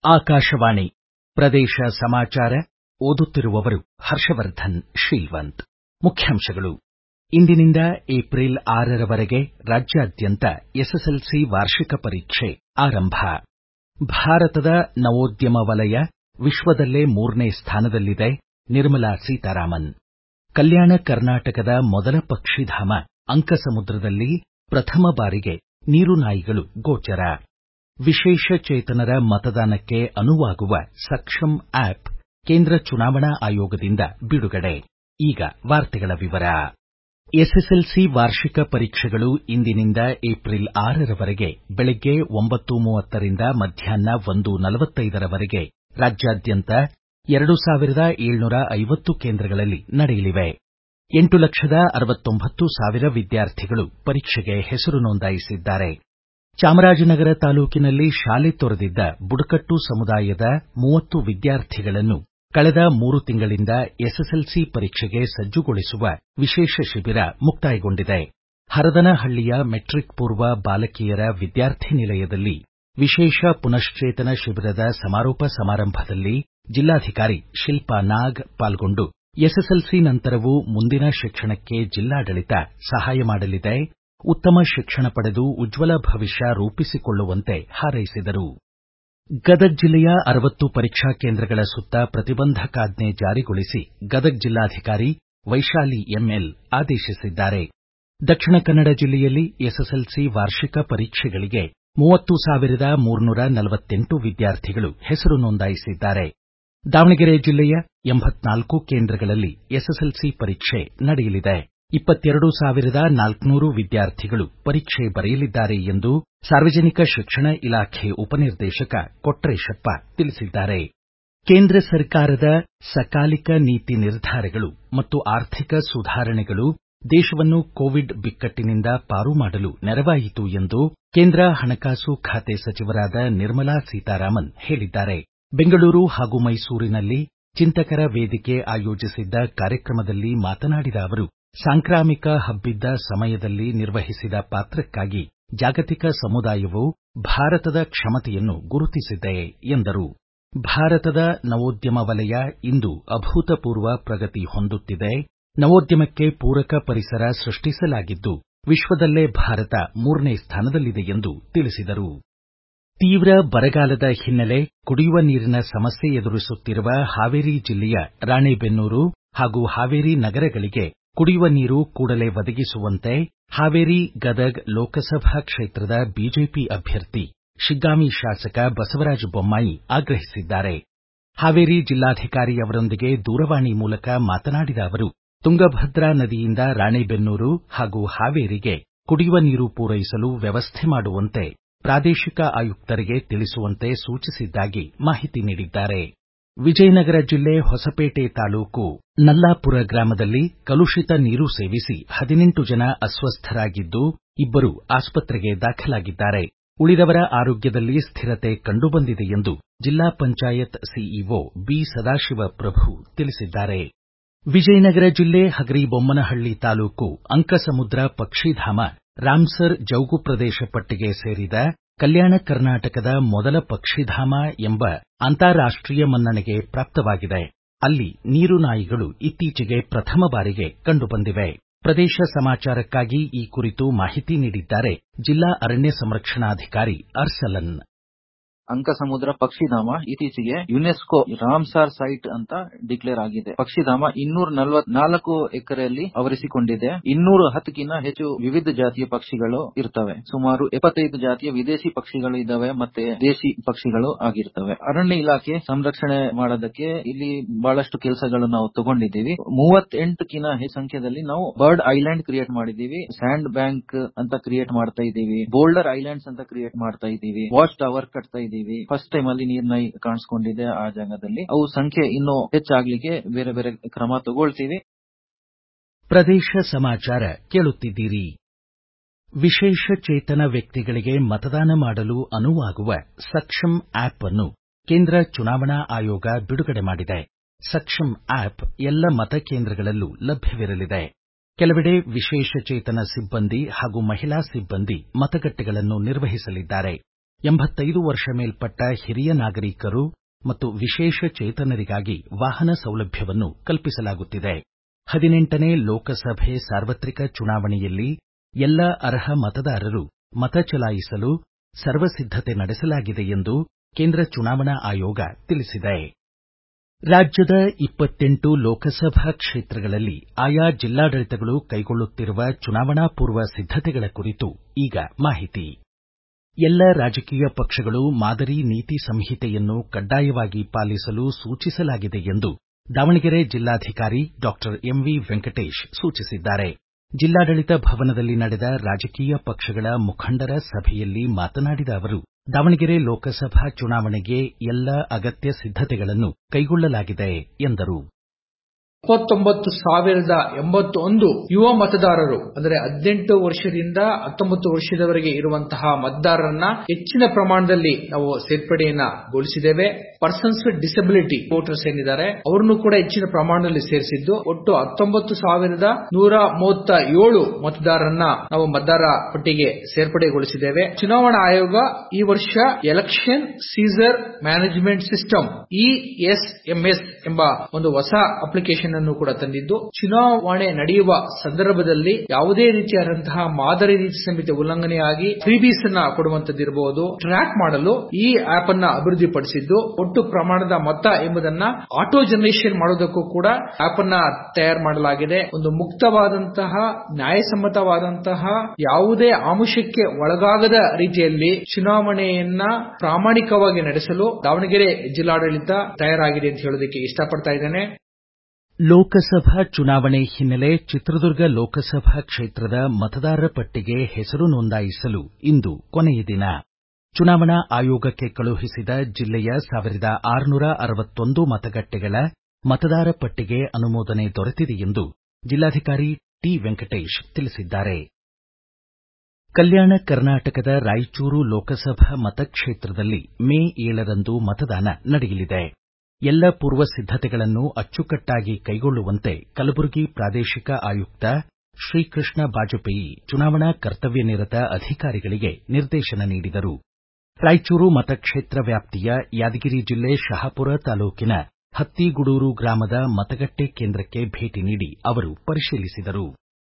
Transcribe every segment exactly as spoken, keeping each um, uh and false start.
ಆಕಾಶವಾಣಿ ಪ್ರದೇಶ ಸಮಾಚಾರ ಓದುತ್ತಿರುವವರು ಹರ್ಷವರ್ಧನ್ ಶೀಲ್ವಂತ್. ಮುಖ್ಯಾಂಶಗಳು. ಇಂದಿನಿಂದ ಏಪ್ರಿಲ್ ಆರರವರೆಗೆ ರಾಜ್ಯಾದ್ಯಂತ ಎಸ್ಎಸ್ಎಲ್ಸಿ ವಾರ್ಷಿಕ ಪರೀಕ್ಷೆ ಆರಂಭ. ಭಾರತದ ನವೋದ್ಯಮ ವಲಯ ವಿಶ್ವದಲ್ಲೇ ಮೂರನೇ ಸ್ಥಾನದಲ್ಲಿದೆ. ನಿರ್ಮಲಾ ಸೀತಾರಾಮನ್. ಕಲ್ಯಾಣ ಕರ್ನಾಟಕದ ಮೊದಲ ಪಕ್ಷಿಧಾಮ ಅಂಕಸಮುದ್ರದಲ್ಲಿ ಪ್ರಥಮ ಬಾರಿಗೆ ನೀರುನಾಯಿಗಳು ಗೋಚರ. ವಿಶೇಷ ಚೇತನರ ಮತದಾನಕ್ಕೆ ಅನುವಾಗುವ ಸಕ್ಷಮ್ ಆಪ್ ಕೇಂದ್ರ ಚುನಾವಣಾ ಆಯೋಗದಿಂದ ಬಿಡುಗಡೆ. ಈಗ ವಾರ್ತೆಗಳ ವಿವರ. ಎಸ್ಎಸ್ಎಲ್ಸಿ ವಾರ್ಷಿಕ ಪರೀಕ್ಷೆಗಳು ಇಂದಿನಿಂದ ಏಪ್ರಿಲ್ ಆರರವರೆಗೆ ಬೆಳಗ್ಗೆ ಒಂಬತ್ತು ಮೂವತ್ತರಿಂದ ಮಧ್ಯಾಹ್ನ ಒಂದು ನಲವತ್ತೈದರವರೆಗೆ ರಾಜ್ಯಾದ್ಯಂತ ಎರಡು ಸಾವಿರದ ಏಳ್ನೂರ ಐವತ್ತು ಕೇಂದ್ರಗಳಲ್ಲಿ ನಡೆಯಲಿವೆ. ಎಂಟು ಲಕ್ಷದ ಅರವತ್ತೊಂಬತ್ತು ಸಾವಿರ ವಿದ್ಯಾರ್ಥಿಗಳು ಪರೀಕ್ಷೆಗೆ ಹೆಸರು ನೋಂದಾಯಿಸಿದ್ದಾರೆ. ಚಾಮರಾಜನಗರ ತಾಲೂಕಿನಲ್ಲಿ ಶಾಲೆ ತೊರೆದಿದ್ದ ಬುಡಕಟ್ಟು ಸಮುದಾಯದ ಮೂವತ್ತು ವಿದ್ಯಾರ್ಥಿಗಳನ್ನು ಕಳೆದ ಮೂರು ತಿಂಗಳಿಂದ ಎಸ್ಎಸ್ಎಲ್ಸಿ ಪರೀಕ್ಷೆಗೆ ಸಜ್ಜುಗೊಳಿಸುವ ವಿಶೇಷ ಶಿಬಿರ ಮುಕ್ತಾಯಗೊಂಡಿದೆ. ಹರದನಹಳ್ಳಿಯ ಮೆಟ್ರಿಕ್ ಪೂರ್ವ ಬಾಲಕಿಯರ ವಿದ್ಯಾರ್ಥಿ ನಿಲಯದಲ್ಲಿ ವಿಶೇಷ ಪುನಶ್ಚೇತನ ಶಿಬಿರದ ಸಮಾರೋಪ ಸಮಾರಂಭದಲ್ಲಿ ಜಿಲ್ಲಾಧಿಕಾರಿ ಶಿಲ್ಪಾ ನಾಗ್ ಪಾಲ್ಗೊಂಡು ಎಸ್ಎಸ್ಎಲ್ಸಿ ನಂತರವೂ ಮುಂದಿನ ಶಿಕ್ಷಣಕ್ಕೆ ಜಿಲ್ಲಾಡಳಿತ ಸಹಾಯ ಮಾಡಲಿದೆ, ಉತ್ತಮ ಶಿಕ್ಷಣ ಪಡೆದು ಉಜ್ವಲ ಭವಿಷ್ಯ ರೂಪಿಸಿಕೊಳ್ಳುವಂತೆ ಹಾರೈಸಿದರು. ಗದಗ ಜಿಲ್ಲೆಯ ಅರವತ್ತು ಪರೀಕ್ಷಾ ಕೇಂದ್ರಗಳ ಸುತ್ತ ಪ್ರತಿಬಂಧಕಾಜ್ಞೆ ಜಾರಿಗೊಳಿಸಿ ಗದಗ ಜಿಲ್ಲಾಧಿಕಾರಿ ವೈಶಾಲಿ ಎಂಎಲ್ ಆದೇಶಿಸಿದ್ದಾರೆ. ದಕ್ಷಿಣ ಕನ್ನಡ ಜಿಲ್ಲೆಯಲ್ಲಿ ಎಸ್ಎಸ್ಎಲ್ಸಿ ವಾರ್ಷಿಕ ಪರೀಕ್ಷೆಗಳಿಗೆ ಮೂವತ್ತು ಸಾವಿರದ ಮೂರ್ನೂರ ನಲವತ್ತೆಂಟು ವಿದ್ಯಾರ್ಥಿಗಳು ಹೆಸರು ನೋಂದಾಯಿಸಿದ್ದಾರೆ. ದಾವಣಗೆರೆ ಜಿಲ್ಲೆಯ ಎಂಬತ್ನಾಲ್ಕು ಕೇಂದ್ರಗಳಲ್ಲಿ ಎಸ್ಎಸ್ಎಲ್ಸಿ ಪರೀಕ್ಷೆ ನಡೆಯಲಿದೆ. ಇಪ್ಪತ್ತೆರಡು ಸಾವಿರದ ನಾಲ್ಕುನೂರು ವಿದ್ಯಾರ್ಥಿಗಳು ಪರೀಕ್ಷೆ ಬರೆಯಲಿದ್ದಾರೆ ಎಂದು ಸಾರ್ವಜನಿಕ ಶಿಕ್ಷಣ ಇಲಾಖೆ ಉಪನಿರ್ದೇಶಕ ಕೊಟ್ರೇಶಪ್ಪ ತಿಳಿಸಿದ್ದಾರೆ. ಕೇಂದ್ರ ಸರ್ಕಾರದ ಸಕಾಲಿಕ ನೀತಿ ನಿರ್ಧಾರಗಳು ಮತ್ತು ಆರ್ಥಿಕ ಸುಧಾರಣೆಗಳು ದೇಶವನ್ನು ಕೋವಿಡ್ ಬಿಕ್ಕಟ್ಟಿನಿಂದ ಪಾರು ಮಾಡಲು ನೆರವಾಯಿತು ಎಂದು ಕೇಂದ್ರ ಹಣಕಾಸು ಖಾತೆ ಸಚಿವರಾದ ನಿರ್ಮಲಾ ಸೀತಾರಾಮನ್ ಹೇಳಿದ್ದಾರೆ. ಬೆಂಗಳೂರು ಹಾಗೂ ಮೈಸೂರಿನಲ್ಲಿ ಚಿಂತಕರ ವೇದಿಕೆ ಆಯೋಜಿಸಿದ್ದ ಕಾರ್ಯಕ್ರಮದಲ್ಲಿ ಮಾತನಾಡಿದ ಅವರು, ಸಾಂಕ್ರಾಮಿಕ ಹಬ್ಬಿದ್ದ ಸಮಯದಲ್ಲಿ ನಿರ್ವಹಿಸಿದ ಪಾತ್ರಕ್ಕಾಗಿ ಜಾಗತಿಕ ಸಮುದಾಯವು ಭಾರತದ ಕ್ಷಮತೆಯನ್ನು ಗುರುತಿಸಿದೆ ಎಂದರು. ಭಾರತದ ನವೋದ್ಯಮ ವಲಯ ಇಂದು ಅಭೂತಪೂರ್ವ ಪ್ರಗತಿ ಹೊಂದುತ್ತಿದೆ. ನವೋದ್ಯಮಕ್ಕೆ ಪೂರಕ ಪರಿಸರ ಸೃಷ್ಟಿಸಲಾಗಿದ್ದು ವಿಶ್ವದಲ್ಲೇ ಭಾರತ ಮೂರನೇ ಸ್ಥಾನದಲ್ಲಿದೆ ಎಂದು ತಿಳಿಸಿದರು. ತೀವ್ರ ಬರಗಾಲದ ಹಿನ್ನೆಲೆ ಕುಡಿಯುವ ನೀರಿನ ಸಮಸ್ಯೆ ಎದುರಿಸುತ್ತಿರುವ ಹಾವೇರಿ ಜಿಲ್ಲೆಯ ರಾಣೆಬೆನ್ನೂರು ಹಾಗೂ ಹಾವೇರಿ ನಗರಗಳಿಗೆ ಕುಡಿಯುವ ನೀರು ಕೂಡಲೇ ಒದಗಿಸುವಂತೆ ಹಾವೇರಿ ಗದಗ ಲೋಕಸಭಾ ಕ್ಷೇತ್ರದ ಬಿಜೆಪಿ ಅಭ್ಯರ್ಥಿ ಶಿಗ್ಗಾಂವಿ ಶಾಸಕ ಬಸವರಾಜ ಬೊಮ್ಮಾಯಿ ಆಗ್ರಹಿಸಿದ್ದಾರೆ. ಹಾವೇರಿ ಜಿಲ್ಲಾಧಿಕಾರಿ ಅವರೊಂದಿಗೆ ದೂರವಾಣಿ ಮೂಲಕ ಮಾತನಾಡಿದ ಅವರು, ತುಂಗಭದ್ರಾ ನದಿಯಿಂದ ರಾಣೆಬೆನ್ನೂರು ಹಾಗೂ ಹಾವೇರಿಗೆ ಕುಡಿಯುವ ನೀರು ಪೂರೈಸಲು ವ್ಯವಸ್ಥೆ ಮಾಡುವಂತೆ ಪ್ರಾದೇಶಿಕ ಆಯುಕ್ತರಿಗೆ ತಿಳಿಸುವಂತೆ ಸೂಚಿಸಿದ್ದಾಗಿ ಮಾಹಿತಿ ನೀಡಿದ್ದಾರೆ. ವಿಜಯನಗರ ಜಿಲ್ಲೆ ಹೊಸಪೇಟೆ ತಾಲೂಕು ನಲ್ಲಾಪುರ ಗ್ರಾಮದಲ್ಲಿ ಕಲುಷಿತ ನೀರು ಸೇವಿಸಿ ಹದಿನೆಂಟು ಜನ ಅಸ್ವಸ್ಥರಾಗಿದ್ದು ಇಬ್ಬರು ಆಸ್ಪತ್ರೆಗೆ ದಾಖಲಾಗಿದ್ದಾರೆ. ಉಳಿದವರ ಆರೋಗ್ಯದಲ್ಲಿ ಸ್ಥಿರತೆ ಕಂಡುಬಂದಿದೆ ಎಂದು ಜಿಲ್ಲಾ ಪಂಚಾಯತ್ ಸಿಇಒ ಬಿ ಸದಾಶಿವ ಪ್ರಭು ತಿಳಿಸಿದ್ದಾರೆ. ವಿಜಯನಗರ ಜಿಲ್ಲೆ ಹಗರಿಬೊಮ್ಮನಹಳ್ಳಿ ತಾಲೂಕು ಅಂಕಸಮುದ್ರ ಪಕ್ಷಿಧಾಮ ರಾಮ್ಸರ್ ಜೌಗು ಪ್ರದೇಶ ಪಟ್ಟಿಗೆ ಸೇರಿದ ಕಲ್ಯಾಣ ಕರ್ನಾಟಕದ ಮೊದಲ ಪಕ್ಷಿಧಾಮ ಎಂಬ ಅಂತಾರಾಷ್ಟ್ರೀಯ ಮನ್ನಣೆಗೆ ಪ್ರಾಪ್ತವಾಗಿದೆ. ಅಲ್ಲಿ ನೀರುನಾಯಿಗಳು ಇತ್ತೀಚೆಗೆ ಪ್ರಥಮ ಬಾರಿಗೆ ಕಂಡುಬಂದಿವೆ. ಪ್ರದೇಶ ಸಮಾಚಾರಕ್ಕಾಗಿ ಈ ಕುರಿತು ಮಾಹಿತಿ ನೀಡಿದ್ದಾರೆ ಜಿಲ್ಲಾ ಅರಣ್ಯ ಸಂರಕ್ಷಣಾಧಿಕಾರಿ ಅರ್ಸಲನ್. ಅಂಕಸಮುದ್ರ ಪಕ್ಷಿಧಾಮ ಇತ್ತೀಚೆಗೆ ಯುನೆಸ್ಕೋ ರಾಮ್ಸಾರ್ ಸೈಟ್ ಅಂತ ಡಿಕ್ಲೇರ್ ಆಗಿದೆ. ಪಕ್ಷಿಧಾಮ ಇನ್ನೂರ ನಲವತ್ನಾಲ್ಕು ಎಕರೆಯಲ್ಲಿ ಆವರಿಸಿಕೊಂಡಿದೆ. ಇನ್ನೂರ ಹತ್ತಕ್ಕಿಂತ ಹೆಚ್ಚು ವಿವಿಧ ಜಾತಿಯ ಪಕ್ಷಿಗಳು ಇರ್ತವೆ. ಸುಮಾರು ಎಪ್ಪತ್ತೈದು ಜಾತಿಯ ವಿದೇಶಿ ಪಕ್ಷಿಗಳು ಇದಾವೆ ಮತ್ತೆ ದೇಶಿ ಪಕ್ಷಿಗಳು ಆಗಿರ್ತವೆ. ಅರಣ್ಯ ಇಲಾಖೆ ಸಂರಕ್ಷಣೆ ಮಾಡೋದಕ್ಕೆ ಇಲ್ಲಿ ಬಹಳಷ್ಟು ಕೆಲಸಗಳು ನಾವು ತಗೊಂಡಿದ್ದೀವಿ. ಮೂವತ್ತೆಂಟಕ್ಕಿಂತ ಹೆಚ್ಚು ಸಂಖ್ಯೆಯಲ್ಲಿ ನಾವು ಬರ್ಡ್ ಐಲ್ಯಾಂಡ್ ಕ್ರಿಯೇಟ್ ಮಾಡಿದ್ದೀವಿ, ಸ್ಯಾಂಡ್ ಬ್ಯಾಂಕ್ ಅಂತ ಕ್ರಿಯೇಟ್ ಮಾಡ್ತಾ ಇದ್ದೀವಿ, ಬೋಲ್ಡರ್ ಐಲ್ಯಾಂಡ್ಸ್ ಅಂತ ಕ್ರಿಯೇಟ್ ಮಾಡ್ತಾ ಇದ್ದೀವಿ, ವಾಚ್ ಟವರ್ ಕಟ್ತಾ ಇದ್ದೀವಿ. ಫಸ್ಟ್ ಟೈಮ್ ಅಲ್ಲಿ ನೀರ್ನಾಯಿ ಕಾಣಿಸ್ಕೊಂಡಿದೆ ಆ ಜಾಗದಲ್ಲಿ. ಅವು ಸಂಖ್ಯೆ ಇನ್ನೂ ಹೆಚ್ಚಾಗ್ಲಿಕ್ಕೆ ಬೇರೆ ಬೇರೆ ಕ್ರಮ ತಗೊಳ್ತೀವಿ. ಪ್ರದೇಶ ಸಮಾಚಾರ ಕೇಳುತ್ತಿದ್ದೀರಿ. ವಿಶೇಷ ಚೇತನ ವ್ಯಕ್ತಿಗಳಿಗೆ ಮತದಾನ ಮಾಡಲು ಅನುವಾಗುವ ಸಕ್ಷಮ್ ಆಪ್ ಅನ್ನು ಕೇಂದ್ರ ಚುನಾವಣಾ ಆಯೋಗ ಬಿಡುಗಡೆ ಮಾಡಿದೆ. ಸಕ್ಷಮ್ ಆಪ್ ಎಲ್ಲ ಮತಕೇಂದ್ರಗಳಲ್ಲೂ ಲಭ್ಯವಿರಲಿದೆ. ಕೆಲವೆಡೆ ವಿಶೇಷ ಚೇತನ ಸಿಬ್ಬಂದಿ ಹಾಗೂ ಮಹಿಳಾ ಸಿಬ್ಬಂದಿ ಮತಗಟ್ಟೆಗಳನ್ನು ನಿರ್ವಹಿಸಲಿದ್ದಾರೆ. ಎಂಬತ್ತೈದು ವರ್ಷ ಮೇಲ್ಪಟ್ಟ ಹಿರಿಯ ನಾಗರಿಕರು ಮತ್ತು ವಿಶೇಷ ಚೇತನರಿಗಾಗಿ ವಾಹನ ಸೌಲಭ್ಯವನ್ನು ಕಲ್ಪಿಸಲಾಗುತ್ತಿದೆ. ಹದಿನೆಂಟನೇ ಲೋಕಸಭೆ ಸಾರ್ವತ್ರಿಕ ಚುನಾವಣೆಯಲ್ಲಿ ಎಲ್ಲ ಅರ್ಹ ಮತದಾರರು ಮತ ಚಲಾಯಿಸಲು ಸರ್ವಸಿದ್ಧತೆ ನಡೆಸಲಾಗಿದೆ ಎಂದು ಕೇಂದ್ರ ಚುನಾವಣಾ ಆಯೋಗ ತಿಳಿಸಿದೆ. ರಾಜ್ಯದ ಇಪ್ಪತ್ತೆಂಟು ಲೋಕಸಭಾ ಕ್ಷೇತ್ರಗಳಲ್ಲಿ ಆಯಾ ಜಿಲ್ಲಾಡಳಿತಗಳು ಕೈಗೊಳ್ಳುತ್ತಿರುವ ಚುನಾವಣಾ ಪೂರ್ವ ಸಿದ್ಧತೆಗಳ ಕುರಿತು ಈಗ ಮಾಹಿತಿ. ಎಲ್ಲ ರಾಜಕೀಯ ಪಕ್ಷಗಳು ಮಾದರಿ ನೀತಿ ಸಂಹಿತೆಯನ್ನು ಕಡ್ಡಾಯವಾಗಿ ಪಾಲಿಸಲು ಸೂಚಿಸಲಾಗಿದೆ ಎಂದು ದಾವಣಗೆರೆ ಜಿಲ್ಲಾಧಿಕಾರಿ ಡಾಕ್ಟರ್ ಎಂವಿ ವೆಂಕಟೇಶ್ ಸೂಚಿಸಿದ್ದಾರೆ. ಜಿಲ್ಲಾಡಳಿತ ಭವನದಲ್ಲಿ ನಡೆದ ರಾಜಕೀಯ ಪಕ್ಷಗಳ ಮುಖಂಡರ ಸಭೆಯಲ್ಲಿ ಮಾತನಾಡಿದ ಅವರು, ದಾವಣಗೆರೆ ಲೋಕಸಭಾ ಚುನಾವಣೆಗೆ ಎಲ್ಲ ಅಗತ್ಯ ಸಿದ್ಧತೆಗಳನ್ನು ಕೈಗೊಳ್ಳಲಾಗಿದೆ ಎಂದರು. ಇಪ್ಪತ್ತೊಂಬತ್ತು ಸಾವಿರದ ಎಂಬತ್ತೊಂದು ಯುವ ಮತದಾರರು ಅಂದರೆ ಹದಿನೆಂಟು ವರ್ಷದಿಂದ ಹತ್ತೊಂಬತ್ತು ವರ್ಷದವರೆಗೆ ಇರುವಂತಹ ಮತದಾರರನ್ನ ಹೆಚ್ಚಿನ ಪ್ರಮಾಣದಲ್ಲಿ ನಾವು ಸೇರ್ಪಡೆಯನ್ನ ಗೊಳಿಸಿದ್ದೇವೆ. ಪರ್ಸನ್ಸ್ ವಿತ್ ಡಿಸಬಿಲಿಟಿ ವೋಟರ್ಸ್ ಏನಿದ್ದಾರೆ ಅವರನ್ನು ಕೂಡ ಹೆಚ್ಚಿನ ಪ್ರಮಾಣದಲ್ಲಿ ಸೇರಿಸಿದ್ದು ಒಟ್ಟು ಹತ್ತೊಂಬತ್ತು ಸಾವಿರದ ನೂರ ಮೂವತ್ತ ಏಳು ಮತದಾರರನ್ನ ನಾವು ಮತದಾರ ಪಟ್ಟಿಗೆ ಸೇರ್ಪಡೆಗೊಳಿಸಿದ್ದೇವೆ. ಚುನಾವಣಾ ಆಯೋಗ ಈ ವರ್ಷ election seizure management system E S M S ಎಂಬ ಒಂದು ಹೊಸ ಅಪ್ಲಿಕೇಶನ್ ಅನ್ನು ಕೂಡ ತಂದಿದ್ದು, ಚುನಾವಣೆ ನಡೆಯುವ ಸಂದರ್ಭದಲ್ಲಿ ಯಾವುದೇ ರೀತಿಯಾದಂತಹ ಮಾದರಿ ನೀತಿ ಸಂಹಿತೆ ಉಲ್ಲಂಘನೆಯಾಗಿ ಫ್ರೀಬೀಸ್ ಅನ್ನ ಕೊಡುವಂತದ್ದಿರಬಹುದು ಟ್ರ್ಯಾಕ್ ಮಾಡಲು ಈ ಆಪ್ ಅನ್ನ ಅಭಿವೃದ್ಧಿಪಡಿಸಿದ್ದು, ಒಟ್ಟು ಪ್ರಮಾಣದ ಮತ ಎಂಬುದನ್ನ ಆಟೋ ಜನರೇಷನ್ ಮಾಡೋದಕ್ಕೂ ಕೂಡ ಆಪ್ ಅನ್ನ ತಯಾರು ಮಾಡಲಾಗಿದೆ. ಒಂದು ಮುಕ್ತವಾದಂತಹ ನ್ಯಾಯಸಮ್ಮತವಾದಂತಹ ಯಾವುದೇ ಆಮಿಷಕ್ಕೆ ಒಳಗಾಗದ ರೀತಿಯಲ್ಲಿ ಚುನಾವಣೆಯನ್ನ ಪ್ರಾಮಾಣಿಕವಾಗಿ ನಡೆಸಲು ದಾವಣಗೆರೆ ಜಿಲ್ಲಾಡಳಿತ ತಯಾರಾಗಿದೆ ಅಂತ ಹೇಳೋದಕ್ಕೆ ಇಷ್ಟಪಡ್ತಾ ಇದ್ದೇನೆ. ಲೋಕಸಭಾ ಚುನಾವಣೆ ಹಿನ್ನೆಲೆ ಚಿತ್ರದುರ್ಗ ಲೋಕಸಭಾ ಕ್ಷೇತ್ರದ ಮತದಾರರ ಪಟ್ಟಿಗೆ ಹೆಸರು ನೋಂದಾಯಿಸಲು ಇಂದು ಕೊನೆಯ ದಿನ. ಚುನಾವಣಾ ಆಯೋಗಕ್ಕೆ ಕಳುಹಿಸಿದ ಜಿಲ್ಲೆಯ ಸಾವಿರದ ಆರುನೂರ ಅರವತ್ತೊಂದು ಮತಗಟ್ಟೆಗಳ ಮತದಾರ ಪಟ್ಟಿಗೆ ಅನುಮೋದನೆ ದೊರೆತಿದೆ ಎಂದು ಜಿಲ್ಲಾಧಿಕಾರಿ ಟಿ ವೆಂಕಟೇಶ್ ತಿಳಿಸಿದ್ದಾರೆ. ಕಲ್ಯಾಣ ಕರ್ನಾಟಕದ ರಾಯಚೂರು ಲೋಕಸಭಾ ಮತಕ್ಷೇತ್ರದಲ್ಲಿ ಮೇ ಏಳರಂದು ಮತದಾನ ನಡೆಯಲಿದೆ. ಎಲ್ಲ ಪೂರ್ವ ಸಿದ್ಧತೆಗಳನ್ನು ಅಚ್ಚುಕಟ್ಟಾಗಿ ಕೈಗೊಳ್ಳುವಂತೆ ಕಲಬುರಗಿ ಪ್ರಾದೇಶಿಕ ಆಯುಕ್ತ ಶ್ರೀಕೃಷ್ಣ ಬಾಜಪೇಯಿ ಚುನಾವಣಾ ಕರ್ತವ್ಯ ನಿರತ ಅಧಿಕಾರಿಗಳಿಗೆ ನಿರ್ದೇಶನ ನೀಡಿದರು. ರಾಯಚೂರು ಮತಕ್ಷೇತ್ರ ವ್ಯಾಪ್ತಿಯ ಯಾದಗಿರಿ ಜಿಲ್ಲೆ ಶಹಾಪುರ ತಾಲೂಕಿನ ಹತ್ತಿಗುಡೂರು ಗ್ರಾಮದ ಮತಗಟ್ಟೆ ಕೇಂದ್ರಕ್ಕೆ ಭೇಟಿ ನೀಡಿ ಅವರು ಪರಿಶೀಲಿಸಿದರು.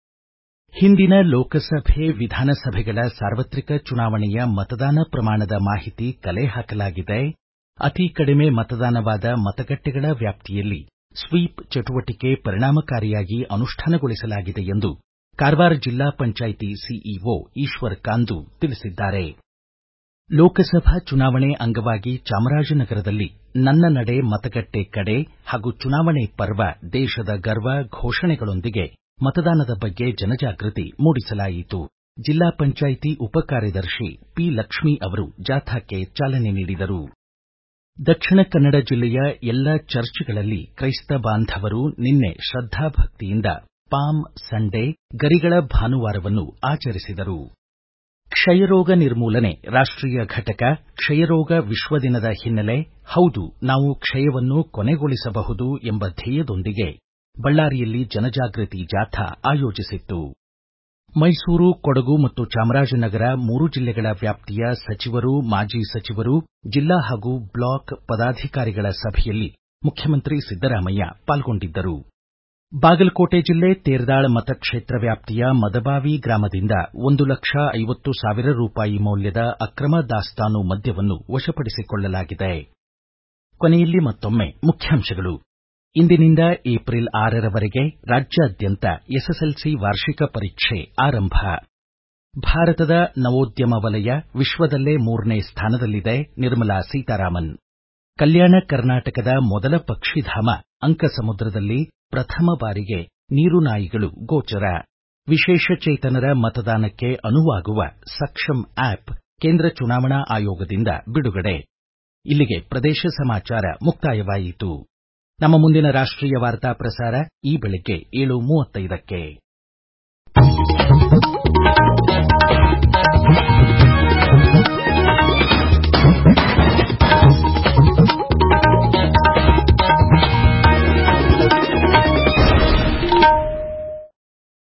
ಹಿಂದಿನ ಲೋಕಸಭೆ ವಿಧಾನಸಭೆಗಳ ಸಾರ್ವತ್ರಿಕ ಚುನಾವಣೆಯ ಮತದಾನ ಪ್ರಮಾಣದ ಮಾಹಿತಿ ಕಲೆ ಹಾಕಲಾಗಿದೆ. ಅತಿ ಕಡಿಮೆ ಮತದಾನವಾದ ಮತಗಟ್ಟೆಗಳ ವ್ಯಾಪ್ತಿಯಲ್ಲಿ ಸ್ವೀಪ್ ಚಟುವಟಿಕೆ ಪರಿಣಾಮಕಾರಿಯಾಗಿ ಅನುಷ್ಠಾನಗೊಳಿಸಲಾಗಿದೆ ಎಂದು ಕಾರವಾರ ಜಿಲ್ಲಾ ಪಂಚಾಯಿತಿ ಸಿಇಒ ಈಶ್ವರ್ ಕಾಂದು ತಿಳಿಸಿದ್ದಾರೆ. ಲೋಕಸಭಾ ಚುನಾವಣೆ ಅಂಗವಾಗಿ ಚಾಮರಾಜನಗರದಲ್ಲಿ ನನ್ನ ನಡೆ ಮತಗಟ್ಟೆ ಕಡೆ ಹಾಗೂ ಚುನಾವಣೆ ಪರ್ವ ದೇಶದ ಗರ್ವ ಘೋಷಣೆಗಳೊಂದಿಗೆ ಮತದಾನದ ಬಗ್ಗೆ ಜನಜಾಗೃತಿ ಮೂಡಿಸಲಾಯಿತು. ಜಿಲ್ಲಾ ಪಂಚಾಯಿತಿ ಉಪಕಾರ್ಯದರ್ಶಿ ಪಿ ಲಕ್ಷ್ಮೀ ಅವರು ಜಾಥಾಕ್ಕೆ ಚಾಲನೆ ನೀಡಿದರು. ದಕ್ಷಿಣ ಕನ್ನಡ ಜಿಲ್ಲೆಯ ಎಲ್ಲ ಚರ್ಚ್ಗಳಲ್ಲಿ ಕ್ರೈಸ್ತ ಬಾಂಧವರು ನಿನ್ನೆ ಶ್ರದ್ಧಾಭಕ್ತಿಯಿಂದ ಪಾಮ್ ಸಂಡೇ ಗರಿಗಳ ಭಾನುವಾರವನ್ನು ಆಚರಿಸಿದರು. ಕ್ಷಯರೋಗ ನಿರ್ಮೂಲನೆ ರಾಷ್ಟ್ರೀಯ ಘಟಕ ಕ್ಷಯರೋಗ ವಿಶ್ವ ದಿನದ ಹಿನ್ನೆಲೆ ಹೌದು ನಾವು ಕ್ಷಯವನ್ನು ಕೊನೆಗೊಳಿಸಬಹುದು ಎಂಬ ಧ್ಯೇಯದೊಂದಿಗೆ ಬಳ್ಳಾರಿಯಲ್ಲಿ ಜನಜಾಗೃತಿ ಜಾಥಾ ಆಯೋಜಿಸಿತ್ತು. ಮೈಸೂರು, ಕೊಡಗು ಮತ್ತು ಚಾಮರಾಜನಗರ ಮೂರು ಜಿಲ್ಲೆಗಳ ವ್ಯಾಪ್ತಿಯ ಸಚಿವರು, ಮಾಜಿ ಸಚಿವರು, ಜಿಲ್ಲಾ ಹಾಗೂ ಬ್ಲಾಕ್ ಪದಾಧಿಕಾರಿಗಳ ಸಭೆಯಲ್ಲಿ ಮುಖ್ಯಮಂತ್ರಿ ಸಿದ್ದರಾಮಯ್ಯ ಪಾಲ್ಗೊಂಡಿದ್ದರು. ಬಾಗಲಕೋಟೆ ಜಿಲ್ಲೆ ತೇರದಾಳ ಮತಕ್ಷೇತ್ರ ವ್ಯಾಪ್ತಿಯ ಮದಬಾವಿ ಗ್ರಾಮದಿಂದ ಒಂದು ಲಕ್ಷ ಐವತ್ತು ಸಾವಿರ ರೂಪಾಯಿ ಮೌಲ್ಯದ ಅಕ್ರಮ ದಾಸ್ತಾನು ಮದ್ಯವನ್ನು ವಶಪಡಿಸಿಕೊಳ್ಳಲಾಗಿದೆ. ಕೊನೆಯಲ್ಲಿ ಮತ್ತೊಮ್ಮೆ ಮುಖ್ಯಾಂಶಗಳು. ಇಂದಿನಿಂದ ಏಪ್ರಿಲ್ ಆರರವರೆಗೆ ರಾಜ್ಯಾದ್ಯಂತ ಎಸ್ಎಸ್ಎಲ್ಸಿ ವಾರ್ಷಿಕ ಪರೀಕ್ಷೆ ಆರಂಭ. ಭಾರತದ ನವೋದ್ಯಮ ವಲಯ ವಿಶ್ವದಲ್ಲೇ ಮೂರನೇ ಸ್ಥಾನದಲ್ಲಿದೆ ನಿರ್ಮಲಾ ಸೀತಾರಾಮನ್. ಕಲ್ಯಾಣ ಕರ್ನಾಟಕದ ಮೊದಲ ಪಕ್ಷಿಧಾಮ ಅಂಕಸಮುದ್ರದಲ್ಲಿ ಪ್ರಥಮ ಬಾರಿಗೆ ನೀರುನಾಯಿಗಳು ಗೋಚರ. ವಿಶೇಷ ಚೇತನರ ಮತದಾನಕ್ಕೆ ಅನುವಾಗುವ ಸಕ್ಷಮ್ ಆಪ್ ಕೇಂದ್ರ ಚುನಾವಣಾ ಆಯೋಗದಿಂದ ಬಿಡುಗಡೆ. ಇಲ್ಲಿಗೆ ಪ್ರದೇಶ ಸಮಾಚಾರ ಮುಕ್ತಾಯವಾಯಿತು. ನಮ್ಮ ಮುಂದಿನ ರಾಷ್ಟ್ರೀಯ ವಾರ್ತಾ ಪ್ರಸಾರ ಈ ಬೆಳಗ್ಗೆ ಏಳು ಮೂವತ್ತೈದಕ್ಕೆ.